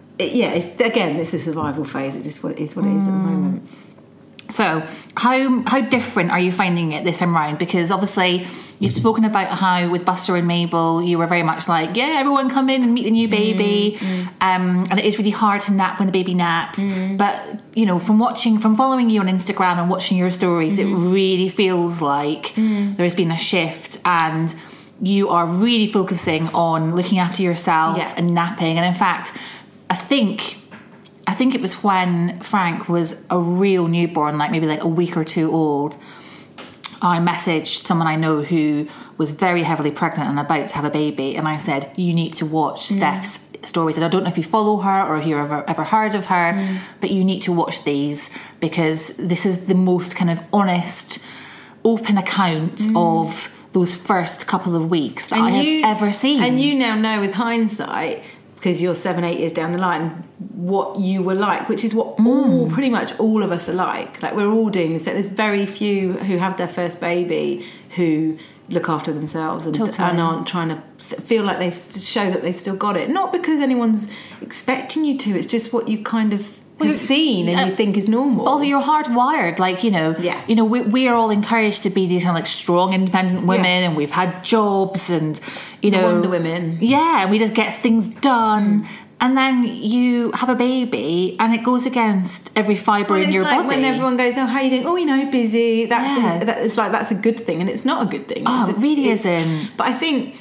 it's the survival phase. It just is what it is at the moment. So how different are you finding it this time around? Because obviously you've spoken about how with Buster and Mabel you were very much like, everyone come in and meet the new baby, and it is really hard to nap when the baby naps. But from following you on Instagram and watching your stories, it really feels like there has been a shift and you are really focusing on looking after yourself and napping. And in fact, I think it was when Frank was a real newborn, like maybe like a week or two old, I messaged someone I know who was very heavily pregnant and about to have a baby, and I said, you need to watch Steph's stories. And I don't know if you follow her or if you've ever heard of her, but you need to watch these because this is the most kind of honest, open account of those first couple of weeks that I have ever seen. And you now know with hindsight, because you're 7-8 years down the line, what you were like, which is what pretty much all of us are like. Like we're all doing this. There's very few who have their first baby who look after themselves and aren't trying to feel like they show that they've still got it. Not because anyone's expecting you to. It's just what you kind of have seen and you think is normal. Although you're hardwired, like, we are all encouraged to be these kind of like strong, independent women, and we've had jobs and, Wonder Women. Yeah, and we just get things done. And then you have a baby and it goes against every fibre in your body. When everyone goes, oh, how are you doing? Oh, busy. It's like, that's a good thing. And it's not a good thing. Oh, it really isn't. But I think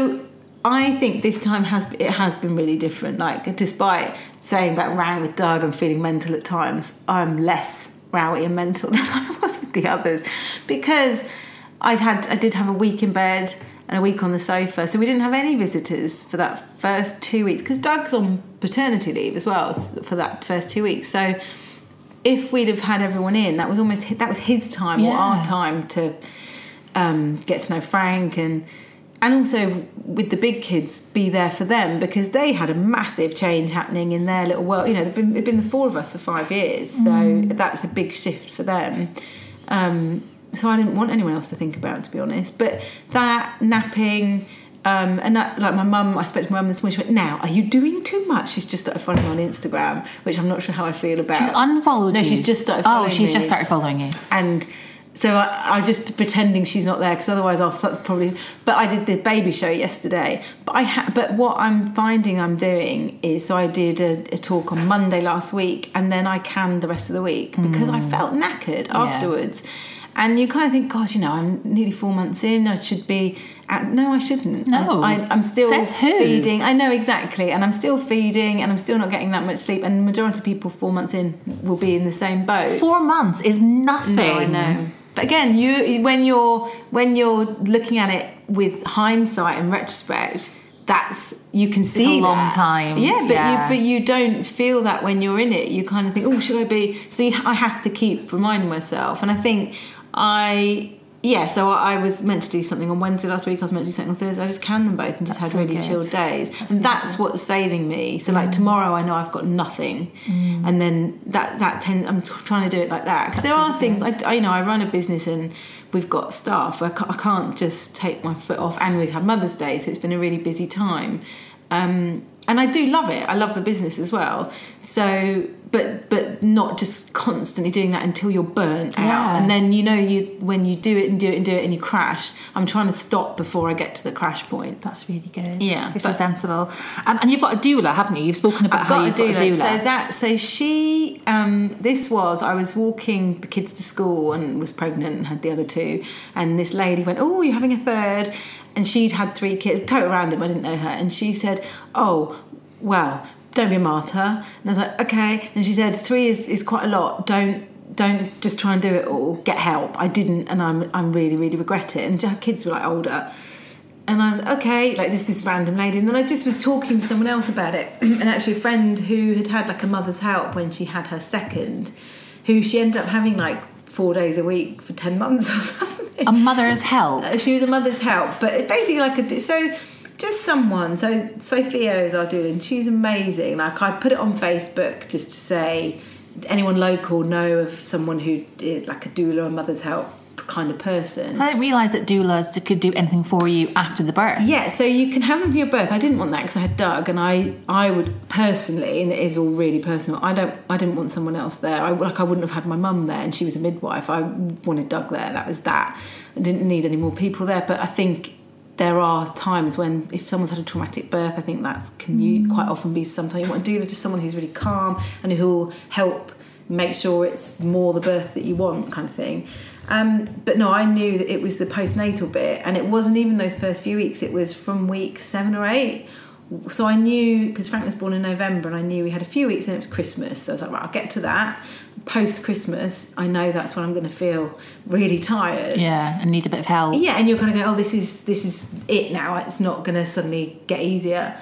this time has been really different. Like, despite saying about rowing with Doug and feeling mental at times, I'm less rowy and mental than I was with the others. Because I did have a week in bed and a week on the sofa, so we didn't have any visitors for that first 2 weeks, because Doug's on paternity leave as well for that first 2 weeks. So if we'd have had everyone in, that was his time or our time to get to know Frank and also with the big kids, be there for them, because they had a massive change happening in their little world. They've been the four of us for 5 years, so that's a big shift for them. So I didn't want anyone else to think about, to be honest. But that napping, and that, like my mum, I spoke to my mum this morning, she went, now, are you doing too much? She's just started following me on Instagram, which I'm not sure how I feel about. She's unfollowed you? No, she's just started following me. Oh, she's just started following you. And so I just pretending she's not there, because otherwise that's probably... But I did the baby show yesterday. But what I'm finding I'm doing is, so I did a talk on Monday last week, and then I canned the rest of the week, because I felt knackered afterwards. And you kind of think, gosh, I'm nearly 4 months in. I should be... No, I shouldn't. No. I'm still Says who? feeding. I know, exactly. And I'm still feeding, and I'm still not getting that much sleep. And the majority of people 4 months in will be in the same boat. 4 months is nothing. No, I know. But again, when you're looking at it with hindsight and retrospect, you can see it's a long time. Yeah, but you don't feel that when you're in it. You kind of think, oh, should I be? So I have to keep reminding myself. And I think so I was meant to do something on Wednesday last week. I was meant to do something on Thursday. I just canned them both and just had really chilled days. And that's what's saving me. So like tomorrow, I know I've got nothing, and then I'm trying to do it like that, because there are things. I run a business and we've got staff. I can't just take my foot off. And we've had Mother's Day, so it's been a really busy time. And I do love it. I love the business as well. So, but not just constantly doing that until you're burnt out. And then when you do it and you crash. I'm trying to stop before I get to the crash point. That's really good. Yeah, you're so sensible. And you've got a doula, haven't you? You've spoken about how you've got a doula. So she. I was walking the kids to school and was pregnant and had the other two. And this lady went, "Oh, you're having a third." And she'd had 3 kids, total random, I didn't know her. And she said, "Oh, well, don't be a martyr." And I was like, okay. And she said, 3 is quite a lot. Don't just try and do it all. Get help. I didn't, and I'm really, really regret it. And her kids were like older. And I was okay, like just this random lady. And then I just was talking to someone else about it. And actually a friend who had like a mother's help when she had her second, who she ended up having like 4 days a week for 10 months or something. A mother's help? She was a mother's help, but basically just someone. So Sophia is our doula, and she's amazing. Like, I put it on Facebook just to say, anyone local know of someone who did like a doula or mother's help kind of person. So I didn't realise that doulas could do anything for you after the birth. Yeah, so you can have them for your birth. I didn't want that because I had Doug, and I would personally, and it is all really personal, I didn't want someone else there. I wouldn't have had my mum there, and she was a midwife. I wanted Doug there. That was that. I didn't need any more people there. But I think there are times when, if someone's had a traumatic birth, I think can quite often be sometimes you want to do just someone who's really calm and who will help make sure it's more the birth that you want, kind of thing. But no, I knew that it was the postnatal bit, and it wasn't even those first few weeks. It was from week 7 or 8. So I knew, because Frank was born in November, and I knew we had a few weeks and it was Christmas. So I was like, right, I'll get to that. Post-Christmas, I know that's when I'm going to feel really tired. Yeah, and need a bit of help. Yeah, and you're kind of going, oh, this is it now. It's not going to suddenly get easier.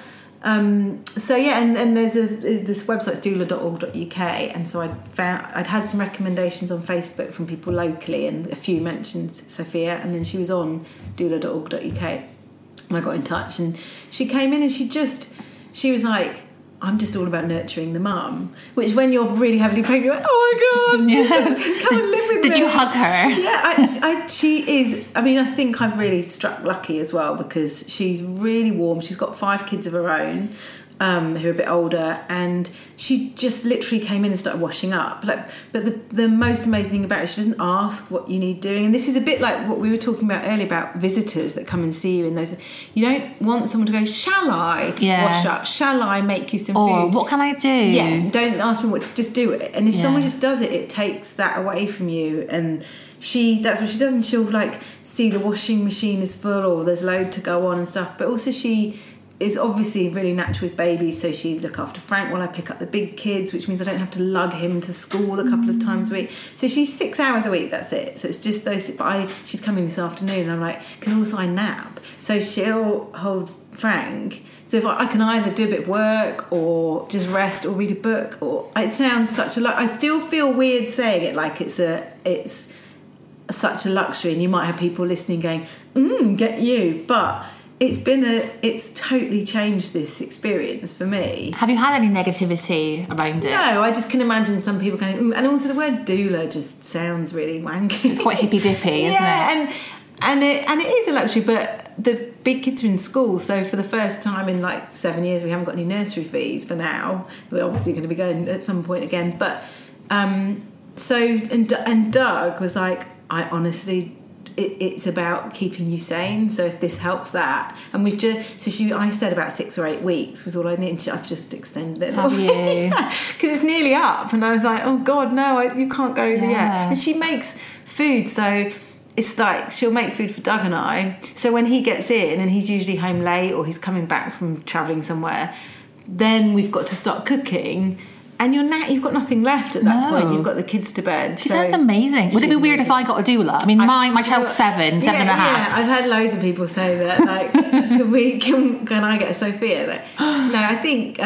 So yeah, and there's this website's doula.org.uk, and so I'd had some recommendations on Facebook from people locally, and a few mentioned Sophia, and then she was on doula.org.uk, and I got in touch, and she came in, and she was like, I'm just all about nurturing the mum, which when you're really heavily pregnant, you're like, oh my God, yes. Come and live with me. Did you hug her? Yeah, she is, I mean, I think I've really struck lucky as well, because she's really warm. She's got 5 kids of her own. who are a bit older, and she just literally came in and started washing up. But the most amazing thing about it, she doesn't ask what you need doing. And this is a bit like what we were talking about earlier about visitors that come and see you in those. You don't want someone to go, shall I wash up? Shall I make you some food? What can I do? Yeah, don't ask me what to, just do it. And if someone just does it, it takes that away from you. And that's what she does, and she'll like see the washing machine is full or there's a load to go on and stuff. But also she is obviously really natural with babies, so she look after Frank while I pick up the big kids, which means I don't have to lug him to school a couple of times a week. So she's 6 hours a week, that's it. So it's just those. But she's coming this afternoon, and I'm like, because also I nap, so she'll hold Frank. So if I can either do a bit of work or just rest or read a book, or it sounds such a lot. I still feel weird saying it like it's such a luxury, and you might have people listening going, get you, but it's totally changed this experience for me. Have you had any negativity around it? No, I just can imagine some people going, and also the word doula just sounds really wanky. It's quite hippy dippy, isn't it? And it is a luxury, but the big kids are in school, so for the first time in like 7 years we haven't got any nursery fees for now. We're obviously going to be going at some point again, but and Doug was like, I honestly, it's about keeping you sane. So if this helps that, and I said about 6 or 8 weeks was all I need. I've just extended it. Have you? Because it's nearly up, and I was like, oh God, no, you can't go yet. And she makes food, so it's like she'll make food for Doug and I. So when he gets in, and he's usually home late or he's coming back from travelling somewhere, then we've got to start cooking. And you've got nothing left at that point. You've got the kids to bed. She sounds amazing. Would it be weird if I got a doula? I mean, my child's 7 and a half. Yeah, I've heard loads of people say that. Like, can I get a Sophia? Like, no, I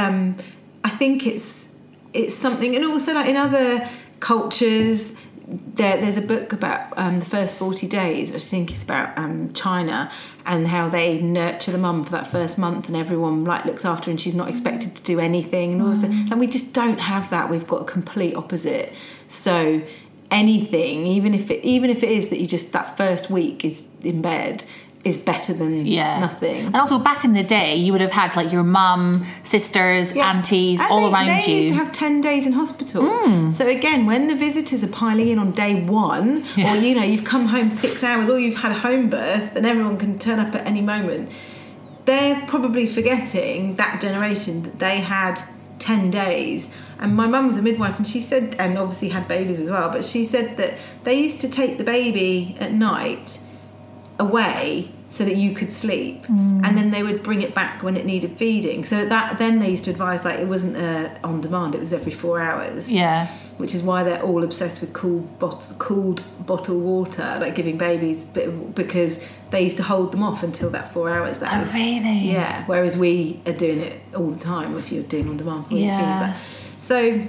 think it's something. And also, like in other cultures, there's a book about the first 40 days, which I think is about China, and how they nurture the mum for that first month, and everyone like looks after her, and she's not expected to do anything, and all of that. And we just don't have that. We've got a complete opposite. So anything, even if it is that you just that first week is in bed, is better than nothing. And also back in the day you would have had like your mum, sisters, aunties all around you. They used to have 10 days in hospital. So again, when the visitors are piling in on day 1, or you've come home 6 hours, or you've had a home birth and everyone can turn up at any moment, they're probably forgetting that generation that they had 10 days. And my mum was a midwife, and she said, and obviously had babies as well, but she said that they used to take the baby at night away so that you could sleep, and then they would bring it back when it needed feeding. So that then they used to advise, like, it wasn't on demand, it was every 4 hours. Yeah. Which is why they're all obsessed with cooled bottled water, like giving babies, because they used to hold them off until that 4 hours. Really? Yeah. Whereas we are doing it all the time if you're doing on demand for your feed. So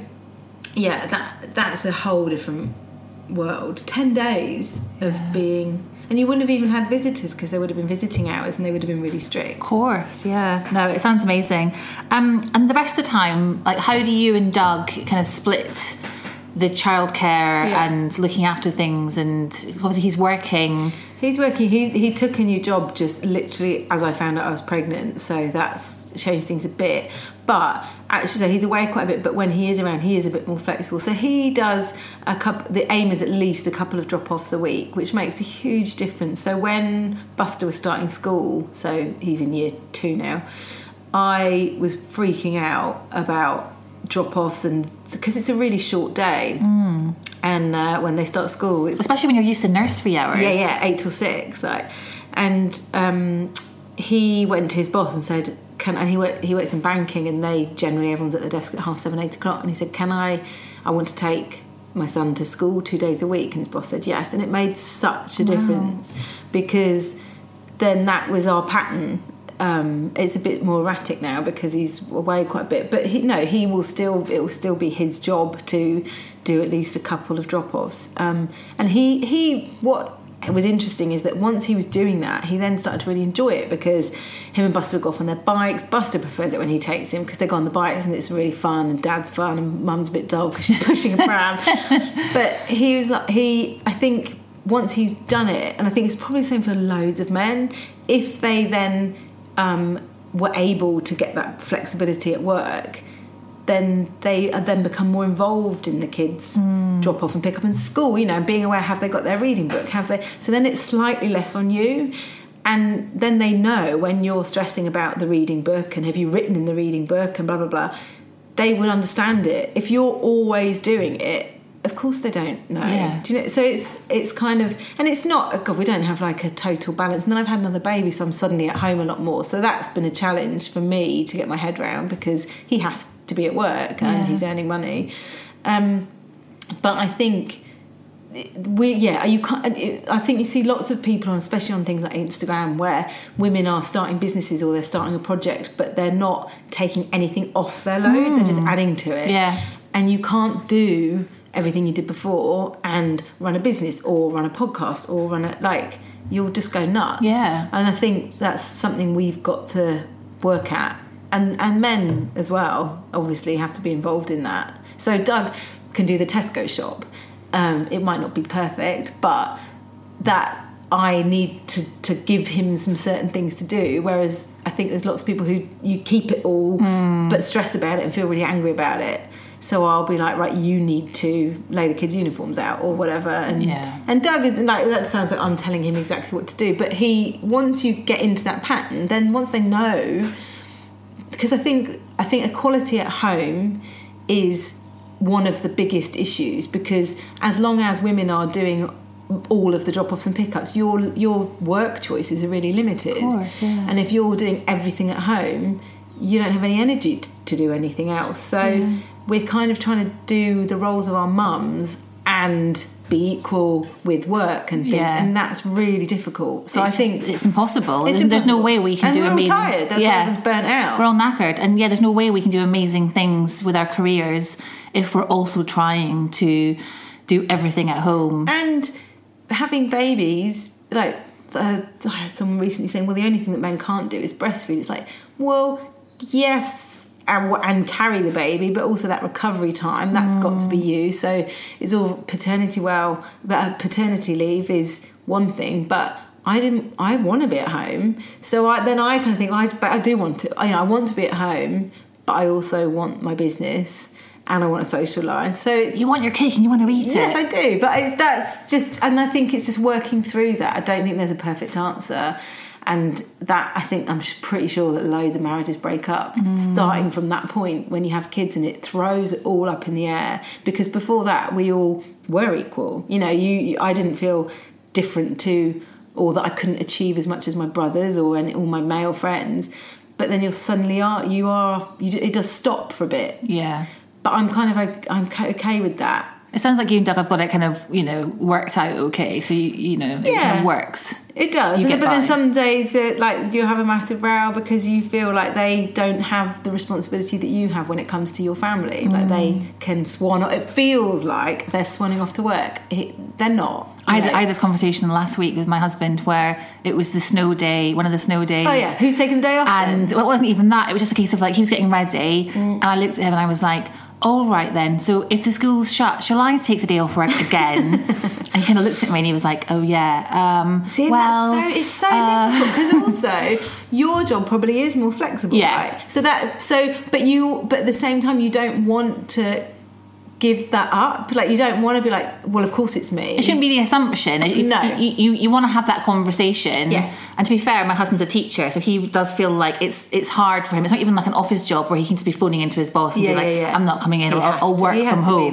yeah, that's a whole different world. 10 days of being. And you wouldn't have even had visitors, because there would have been visiting hours and they would have been really strict. Of course, yeah. No, it sounds amazing. And the rest of the time, like, how do you and Doug kind of split the childcare and looking after things? And obviously he's working. He's working. He took a new job just literally as I found out I was pregnant, so that's changed things a bit. But actually, so he's away quite a bit, but when he is around, he is a bit more flexible. So he does the aim is at least a couple of drop-offs a week, which makes a huge difference. So when Buster was starting school, so he's in year 2 now, I was freaking out about drop-offs, and because it's a really short day. And when they start school, especially when you're used to nursery hours. Yeah, 8 till 6, like. And he went to his boss and said, he works in banking, and everyone's at their desk at 7:30, 8 o'clock, and he said, I want to take my son to school 2 days a week? And his boss said yes, and it made such a difference, because then that was our pattern. It's a bit more erratic now because he's away quite a bit, but it will still be his job to do at least a couple of drop-offs. And what was interesting is that once he was doing that, he then started to really enjoy it, because him and Buster would go off on their bikes. Buster prefers it when he takes him, because they go on the bikes and it's really fun, and Dad's fun, and Mum's a bit dull because she's pushing a pram. But I think once he's done it, and I think it's probably the same for loads of men, if they then were able to get that flexibility at work, then they then become more involved in the kids' drop off and pick up in school, and being aware, have they got their reading book? So then it's slightly less on you. And then they know when you're stressing about the reading book and have you written in the reading book and blah, blah, blah, they would understand it. If you're always doing it, of course they don't know. Yeah. Do you know? So it's kind of, and it's not, God, we don't have like a total balance. And then I've had another baby, so I'm suddenly at home a lot more. So that's been a challenge for me to get my head around, because he has to be at work and he's earning money. But I think I think you see lots of people on, especially on things like Instagram, where women are starting businesses or they're starting a project, but they're not taking anything off their load. They're just adding to it. Yeah. And you can't do everything you did before and run a business or run a podcast or you'll just go nuts. Yeah. And I think that's something we've got to work at. And men as well, obviously, have to be involved in that. So Doug can do the Tesco shop. It might not be perfect, but that I need to give him some certain things to do, whereas I think there's lots of people who you keep it all but stress about it and feel really angry about it. So I'll be like, right, you need to lay the kids' uniforms out or whatever. And Doug is like, that sounds like I'm telling him exactly what to do, but once you get into that pattern, then once they know, because I think equality at home is one of the biggest issues, because as long as women are doing all of the drop-offs and pickups, your work choices are really limited. Of course, yeah. And if you're doing everything at home, you don't have any energy to do anything else. So we're kind of trying to do the roles of our mums and be equal with work and things, and that's really difficult. So I think it's impossible. There's no way we can do amazing. We're all tired. That's why everyone's burnt out. We're all knackered, and there's no way we can do amazing things with our careers if we're also trying to do everything at home. And having babies, like I had someone recently saying, well, the only thing that men can't do is breastfeed. It's like, well, yes, and carry the baby, but also that recovery time, that's got to be you. So it's all paternity leave is one thing, but I want to be at home. So then I kind of think, I do want to, I want to be at home, but I also want my business and I want a social life. So you want your cake and you want to eat it. Yes, I do. But that's just, and I think it's just working through that. I don't think there's a perfect answer. And that, I think, I'm pretty sure that loads of marriages break up starting from that point when you have kids, and it throws it all up in the air. Because before that, we all were equal. I didn't feel different to, or that I couldn't achieve as much as my brothers or all my male friends. But then it does stop for a bit. Yeah. But I'm okay with that. It sounds like you and Doug have got it kind of, worked out okay. So, it kind of works. It does. But then some days, you have a massive row because you feel like they don't have the responsibility that you have when it comes to your family. Like they can swan off. It feels like they're swanning off to work. They're not. I had this conversation last week with my husband where it was the snow day, one of the snow days. Oh, yeah. Who's taking the day off? And it wasn't even that. It was just a case of he was getting ready. And I looked at him and I was like, all right then, so if the school's shut, shall I take the day off work again? And he kind of looked at me and he was like, oh yeah. It's so difficult, because also your job probably is more flexible, right? But at the same time, you don't want to give that up. You don't want to be like, well, of course it's me. It shouldn't be the assumption. No. You want to have that conversation. Yes. And to be fair, my husband's a teacher, so he does feel like it's hard for him. It's not even like an office job where he can just be phoning into his boss and be like, I'm not coming in, or I'll work from home.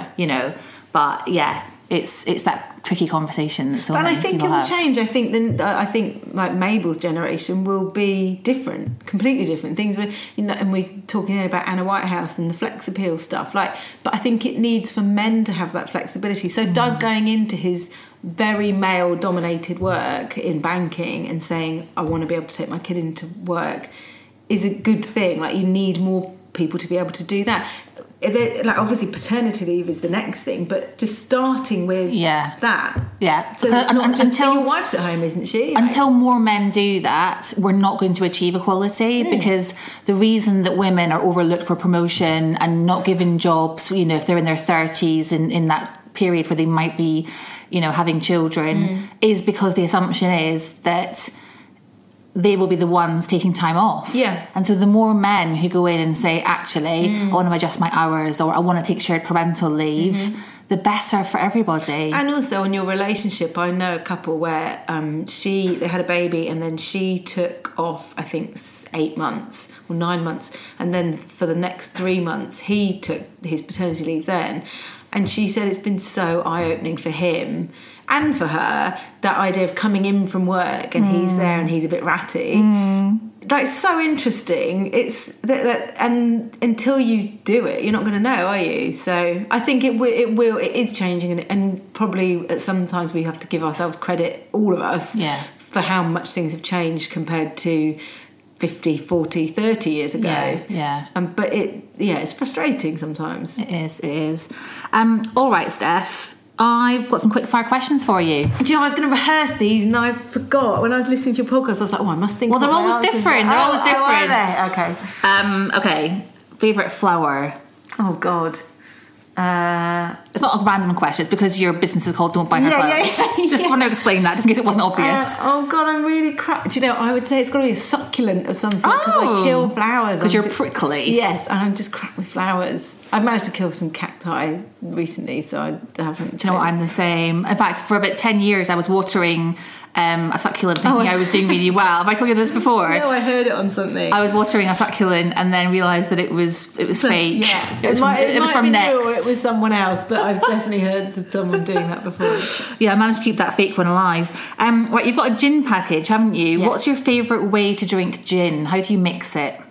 But it's that tricky conversation that's all. And I think it will change. I think like Mabel's generation will be different, completely different things. And we're talking about Anna Whitehouse and the flex appeal stuff. But I think it needs for men to have that flexibility. So Doug going into his very male-dominated work in banking and saying, I want to be able to take my kid into work, is a good thing. You need more people to be able to do that. Obviously paternity leave is the next thing, but just starting with that. Yeah. So it's not just until your wife's at home, isn't she? Until more men do that, we're not going to achieve equality, because the reason that women are overlooked for promotion and not given jobs, if they're in their 30s in that period where they might be, having children, is because the assumption is that they will be the ones taking time off. Yeah. And so the more men who go in and say, actually, I want to adjust my hours, or I want to take shared parental leave, the better for everybody. And also in your relationship, I know a couple where they had a baby and then she took off, I think, 8 months or 9 months. And then for the next 3 months, he took his paternity leave then. And she said it's been so eye-opening for him and for her, that idea of coming in from work and he's there and he's a bit ratty. That's so interesting. It's that and until you do it, you're not going to know, are you? So I think it is changing, and probably at sometimes we have to give ourselves credit, all of us, for how much things have changed compared to 50, 40, 30 years ago. Yeah. But it's frustrating sometimes. It is. All right, Steph. I've got some quick fire questions for you. Do you know, I was going to rehearse these and I forgot. When I was listening to your podcast, I was like, I must think. Well, they're always different. They're always different. Are they? Okay. Okay. Favourite flower? Oh, God. It's not a random question. It's because your business is called Don't Buy Her Flowers. Just want to explain that, just in case it wasn't obvious. Oh, God, I'm really crap. Do you know, I would say it's got to be a succulent of some sort because I kill flowers. Because you're prickly. Yes, and I'm just crap with flowers. I've managed to kill some cacti recently, so I haven't. Do you know what? I'm the same. In fact, for about 10 years, I was watering a succulent, thinking I was doing really well. Have I told you this before? No, I heard it on something. I was watering a succulent and then realised that it was fake. Yeah, it was from Next. Or it was someone else, but I've definitely heard of someone doing that before. Yeah, I managed to keep that fake one alive. Right, you've got a gin package, haven't you? Yeah. What's your favourite way to drink gin? How do you mix it?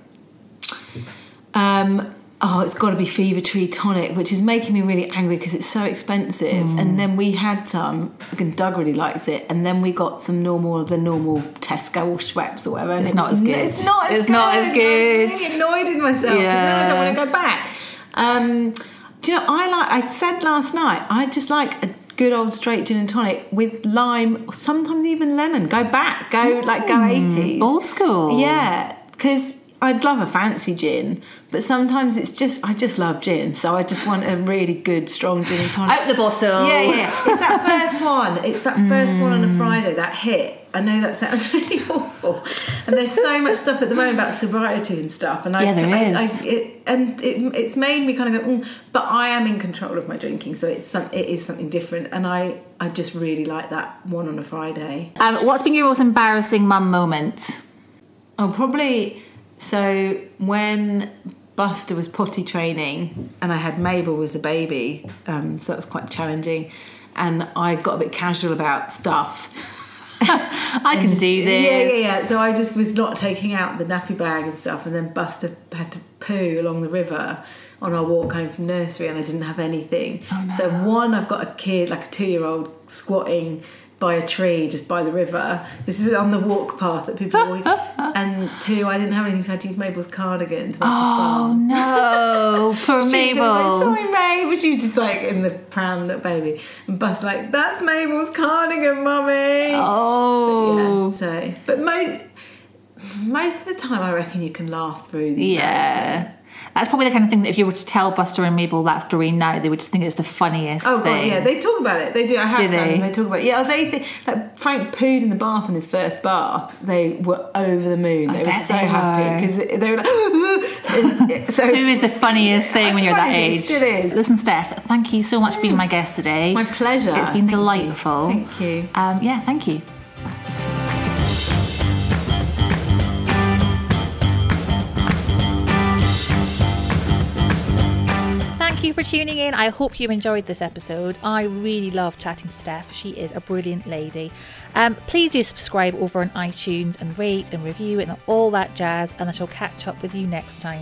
It's got to be Fever Tree Tonic, which is making me really angry because it's so expensive. And then we had some, and Doug really likes it, and then we got some normal Tesco or Schweppes or whatever. And it's not as good. It's not as good. I'm really annoyed with myself. Yeah. Now I don't want to go back. Do you know, I said last night, I just like a good old straight gin and tonic with lime, or sometimes even lemon. Go back, go 80s. Old school. Yeah, because I'd love a fancy gin, but sometimes I just love gin, so I just want a really good, strong gin and tonic. Out the bottle. Yeah. It's that first one. It's that first one on a Friday, that hit. I know that sounds really awful. And there's so much stuff at the moment about sobriety and stuff. And there is. It's made me kind of go, but I am in control of my drinking, so it is something different. And I just really like that one on a Friday. What's been your most embarrassing mum moment? Oh, probably... So when Buster was potty training and I had Mabel as a baby, so that was quite challenging, and I got a bit casual about stuff. I can do this. Yeah. So I just was not taking out the nappy bag and stuff, and then Buster had to poo along the river on our walk home from nursery, and I didn't have anything. Oh, no. So one, I've got a kid, like a 2-year-old, squatting by a tree just by the river. This is on the walk path that people walk. And 2, I didn't have anything, so I had to use Mabel's cardigan to make Oh no, poor Mabel. Like, sorry, Mabel. She was just like in the pram, little baby, and Bus like, that's Mabel's cardigan, mummy. Oh, but most of the time, I reckon you can laugh through the yeah. That's probably the kind of thing that if you were to tell Buster and Mabel that story now, they would just think it's the funniest thing. Oh, God, yeah. They talk about it. They do. I have do done. They talk about it. Yeah, they think... Like, Frank pooed in the bath in his first bath. They were over the moon. They were so happy because they were like... So, who is the funniest thing when you're that age? It still is. Listen, Steph, thank you so much for being my guest today. My pleasure. It's been delightful. Thank you. Yeah, thank you. Thank you for tuning in. I hope you enjoyed this episode. I really love chatting to Steph. She is a brilliant lady. Please do subscribe over on iTunes and rate and review and all that jazz, and I shall catch up with you next time.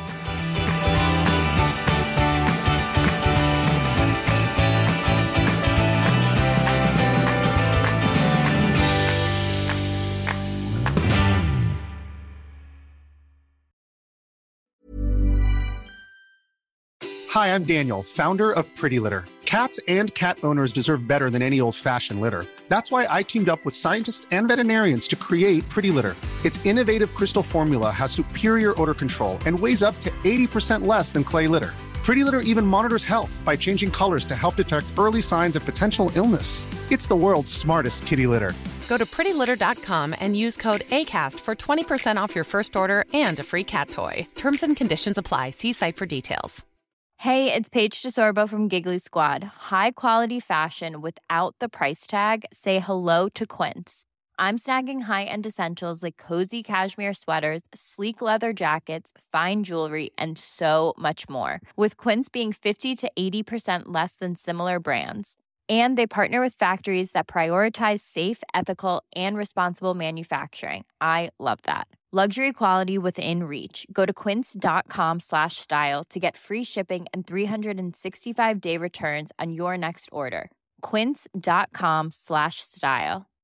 Hi, I'm Daniel, founder of Pretty Litter. Cats and cat owners deserve better than any old-fashioned litter. That's why I teamed up with scientists and veterinarians to create Pretty Litter. Its innovative crystal formula has superior odor control and weighs up to 80% less than clay litter. Pretty Litter even monitors health by changing colors to help detect early signs of potential illness. It's the world's smartest kitty litter. Go to prettylitter.com and use code ACAST for 20% off your first order and a free cat toy. Terms and conditions apply. See site for details. Hey, it's Paige DeSorbo from Giggly Squad. High quality fashion without the price tag. Say hello to Quince. I'm snagging high-end essentials like cozy cashmere sweaters, sleek leather jackets, fine jewelry, and so much more. With Quince being 50 to 80% less than similar brands. And they partner with factories that prioritize safe, ethical, and responsible manufacturing. I love that. Luxury quality within reach. Go to quince.com/style to get free shipping and 365-day returns on your next order. Quince.com/style.